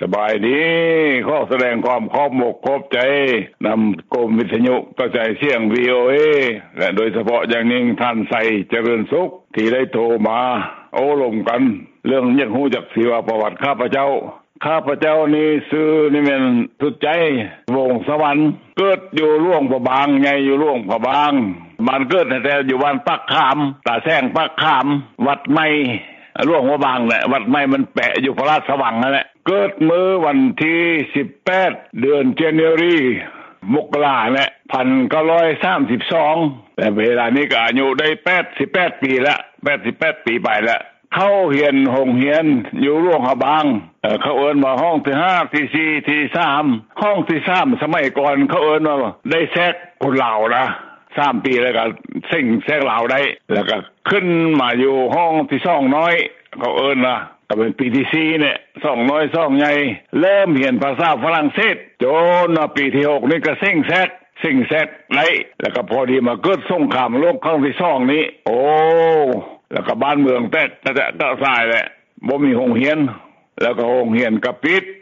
สบายดีขอแสดงความขอบอกขอบใจนำกรมวิทยุกระจายเสียง VOA และโดยเฉพาะอย่างยิ่งท่านใส่เจริญสุขที่ได้โทรมาโอ้ลมกันเรื่องอยากรู้จักสิว่าประวัติข้าพเจ้านี่ชื่อนี่แม่นสุดใจวงสวรรค์เกิดอยู่ร่วงพระบางใหญ่อยู่ร่วงพระบางบ้านเกิดแต่อยู่บ้านปักขามตาแซงปักขามวัดใหม่ร่วงพระบางแหละวัดใหม่มันแปะอยู่พระราชวังนั่นแหละเกิดมื้อวันที่18เดือนธันวาคมมกราคมเนี่ย1932แต่เวลานี้ก็อายุได้88ปีแล้ว88ปีไปแล้วเข้าเรียนโรงเรียนอยู่ร่วงพระบางเขาเอิ้นว่าห้องที่5ที่4ที่3ห้องที่3สมัยก่อนเขาเอิ้นว่าได้แซกคนลาวนะ3ปีแล้วก็ซิ่งแซกลาวได้แล้วก็ขึ้นมาอยู่ห้องที่2น้อยเขาเอิ้นว่าก็เป็นปีที่4เนี่ย2น้อย2ใหญ่เริ่มเรียนภาษาฝรั่งเศสจนปีที่6นี่ก็ซิ่งแซกได้แล้วก็พอดีมาเกิดสงครามโลกครั้งที่2นี้โอ้แล้วก็บ้านเมืองแต่ก็สายแหละบ่มีโรงเรียนแล้วก็โรงเรียนก็ปิด